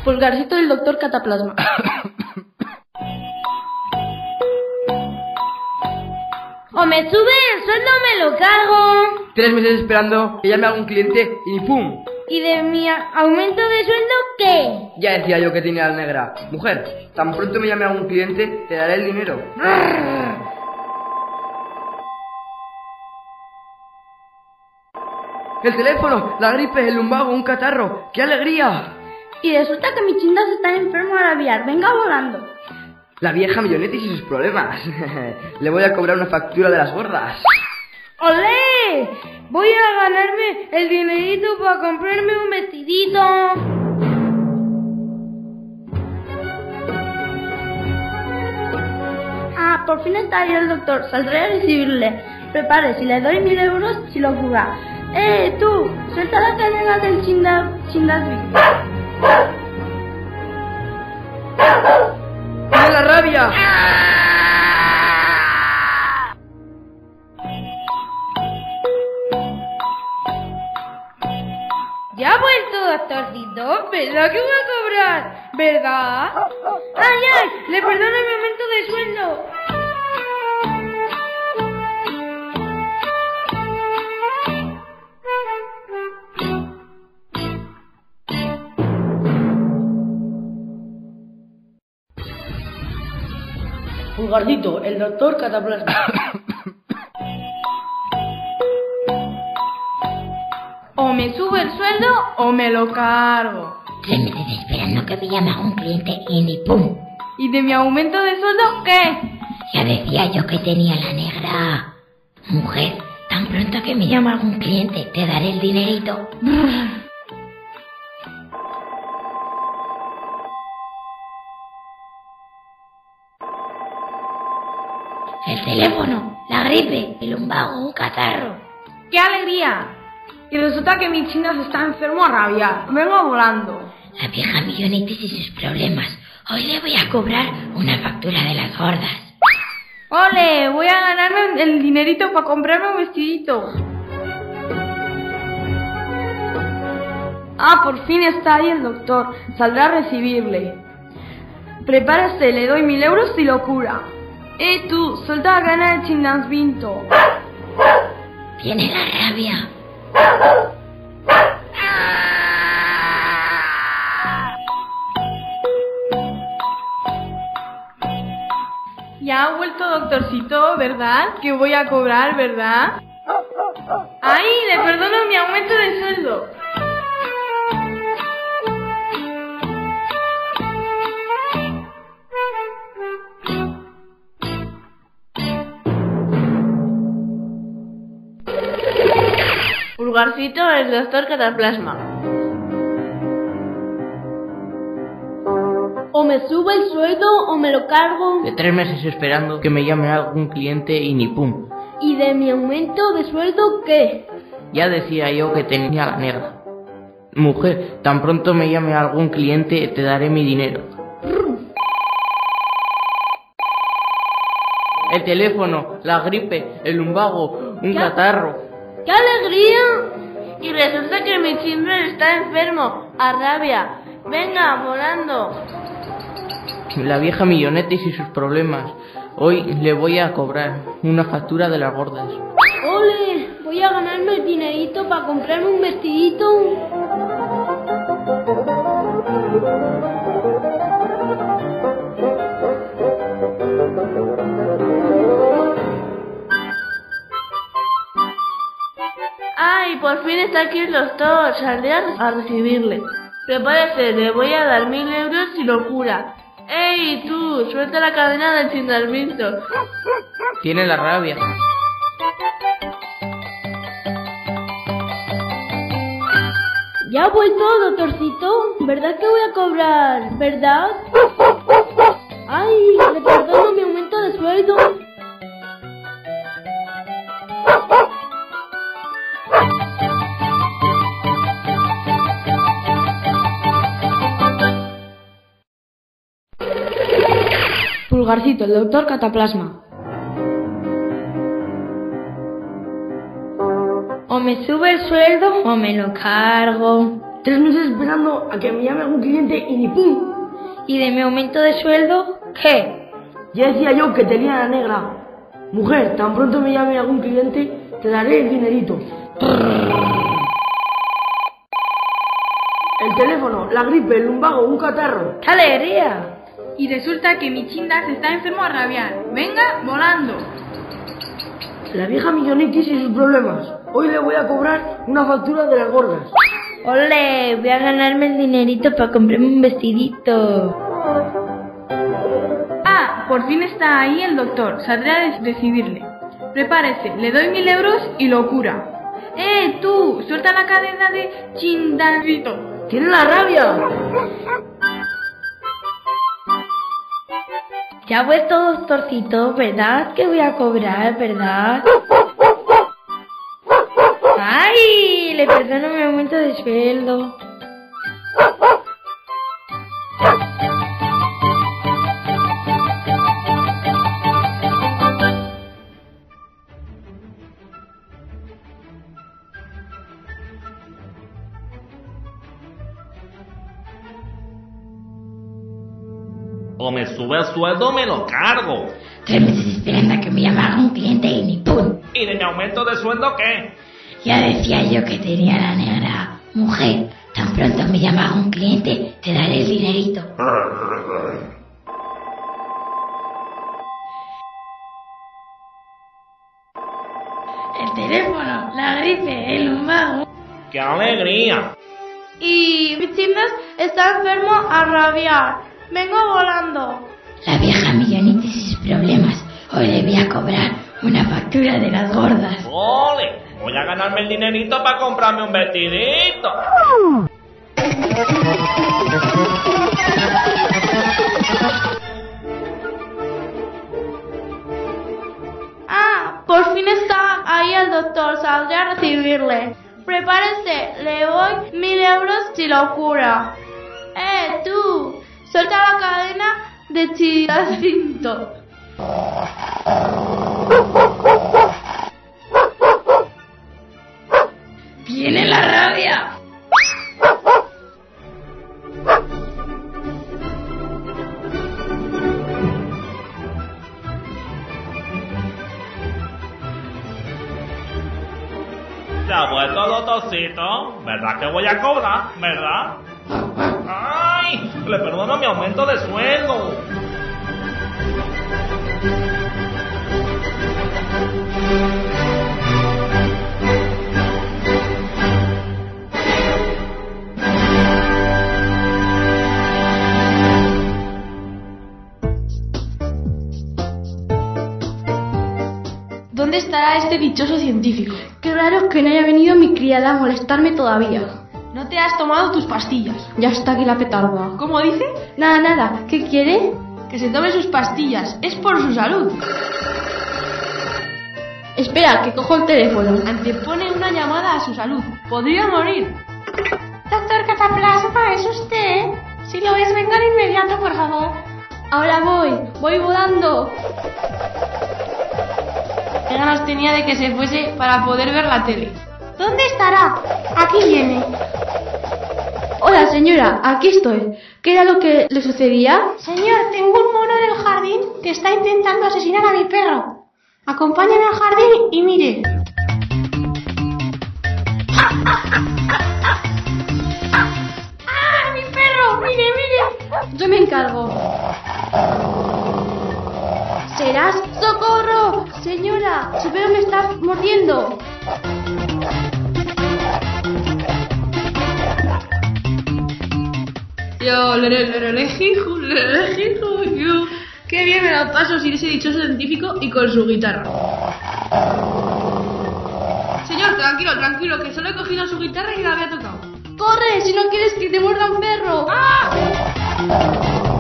Pulgarcito del doctor Cataplasma. O me sube el sueldo o me lo cargo. 3 meses esperando que llame a algún cliente y ¡pum! ¿Y de mi aumento de sueldo qué? Ya decía yo que tenía la negra. Mujer, tan pronto me llame a algún cliente, te daré el dinero. El teléfono, la gripe, el lumbago, un catarro. ¡Qué alegría! Y resulta que mi chindas está enfermo a rabiar. Venga volando. La vieja millonetis y sus problemas. Le voy a cobrar una factura de las gordas. ¡Olé! Voy a ganarme el dinerito para comprarme un vestidito. Ah, por fin está ahí el doctor. Saldré a recibirle. Prepare, si le doy 1000 euros, si lo cura. Tú! Suelta la cadena del chindas. ¡Tiene la rabia! ¿Ya ha vuelto, doctorcito? ¿Verdad que voy a cobrar? ¿Verdad? ¡Ay, ay! ¡Le perdono mi aumento de sueldo! Pulgarcito, el doctor Cataplasma. O me sube el sueldo o me lo cargo. 3 meses esperando que me llame un cliente y ni pum. ¿Y de mi aumento de sueldo qué? Ya decía yo que tenía la negra. Mujer, tan pronto que me llame algún cliente, te daré el dinerito. El teléfono, la gripe, el lumbago, un catarro. ¡Qué alegría! Y resulta que mi chindas está enfermo a rabiar. Vengo volando. La vieja millonetis y sus problemas. Hoy le voy a cobrar una factura de las gordas. ¡Ole! Voy a ganarme el dinerito para comprarme un vestidito. Ah, por fin está ahí el doctor. Saldrá a recibirle. Prepárese, le doy 1000 euros y lo cura. Tú, suelta la gana de chindansvinto. Viene la rabia. Ya ha vuelto, doctorcito, ¿verdad? Que voy a cobrar, ¿verdad? ¡Ay! Le perdono mi aumento de sueldo. Pulgarcito, el doctor Cataplasma. O me sube el sueldo o me lo cargo. De 3 meses esperando que me llame algún cliente y ni pum. ¿Y de mi aumento de sueldo qué? Ya decía yo que tenía la negra. Mujer, tan pronto me llame algún cliente, te daré mi dinero. El teléfono, la gripe, el lumbago, un catarro. ¡Qué alegría! Y resulta que mi chimbre está enfermo, a rabia. Venga, volando. La vieja millonetis y sus problemas. Hoy le voy a cobrar una factura de las gordas. ¡Ole! Voy a ganarme el dinerito para comprarme un vestidito. ¡Ay! Por fin está aquí el doctor. Saldré a recibirle. Prepárese, le voy a dar 1000 euros y lo cura. ¡Ey, tú! Suelta la cadena del chindarvinto. Tiene la rabia. ¿Ya ha vuelto, doctorcito? ¿Verdad que voy a cobrar? ¿Verdad? ¡Ay! Le perdono mi aumento de sueldo. Pulgarcito, el doctor Cataplasma. O me sube el sueldo o me lo cargo. 3 meses esperando a que me llame algún cliente y ni pum. ¿Y de mi aumento de sueldo? ¿Qué? Ya decía yo que tenía la negra. Mujer, tan pronto me llame algún cliente, te daré el dinerito. El teléfono, la gripe, el lumbago, un catarro. ¡Qué alegría! Y resulta que mi chindas está enfermo a rabiar. ¡Venga, volando! La vieja Millonitis y sus problemas. Hoy le voy a cobrar una factura de las gordas. ¡Ole! Voy a ganarme el dinerito para comprarme un vestidito. Ah, por fin está ahí el doctor. Saldré a decidirle. Prepárese, le doy 1000 euros y lo cura. Tú! Suelta la cadena de chindancito. ¡Tiene la rabia! Ya ha vuelto doctorcito, ¿verdad? Que voy a cobrar, ¿verdad? ¡Ay! Le perdono mi aumento de sueldo. O me sube el sueldo o me lo cargo. 3 meses esperando a que me llamara un cliente y ni pum. ¿Y de mi aumento de sueldo qué? Ya decía yo que tenía la negra. Mujer, tan pronto me llama un cliente, te daré el dinerito. El teléfono, la gripe, el lumbago. ¡Qué alegría! Y mi chindas está enfermo a rabiar. Vengo volando. La vieja Millonitis y sus problemas. Hoy le voy a cobrar una factura de las gordas. ¡Ole! Voy a ganarme el dinerito para comprarme un vestidito. Ah, por fin está ahí el doctor. Saldré a recibirle. Prepárese, le doy 1000 euros si lo cura. Tú, suelta la cadena de chindancito. ¡Viene la rabia! Se ha vuelto doctorcito. ¿Verdad que voy a cobrar? ¿Verdad? ¡Ay! Le perdono mi aumento de sueldo. ¿Dónde estará este dichoso científico? Qué raro que no haya venido mi criada a molestarme todavía. No te has tomado tus pastillas. Ya está aquí la petarda. ¿Cómo dice? Nada. ¿Qué quiere? Que se tome sus pastillas. Es por su salud. Espera, que cojo el teléfono. Antepone una llamada a su salud. Podría morir. Doctor Cataplasma, ¿es usted? Si lo es, venga de inmediato, por favor. Ahora voy volando. Qué ganas tenía de que se fuese para poder ver la tele. ¿Dónde estará? Aquí viene. Hola, señora, aquí estoy. ¿Qué era lo que le sucedía? Señor, tengo un mono del jardín que está intentando asesinar a mi perro. Acompáñame al jardín y mire. ¡Ah, mi perro! ¡Mire! Yo me encargo. ¿Serás? ¡Socorro! Señora, su perro me está mordiendo. Yo, yo. Qué bien me lo paso sin ese dichoso científico y con su guitarra. Señor, tranquilo, que solo he cogido su guitarra y la había tocado. ¡Corre! Si no quieres que te muerda un perro. ¡Ah!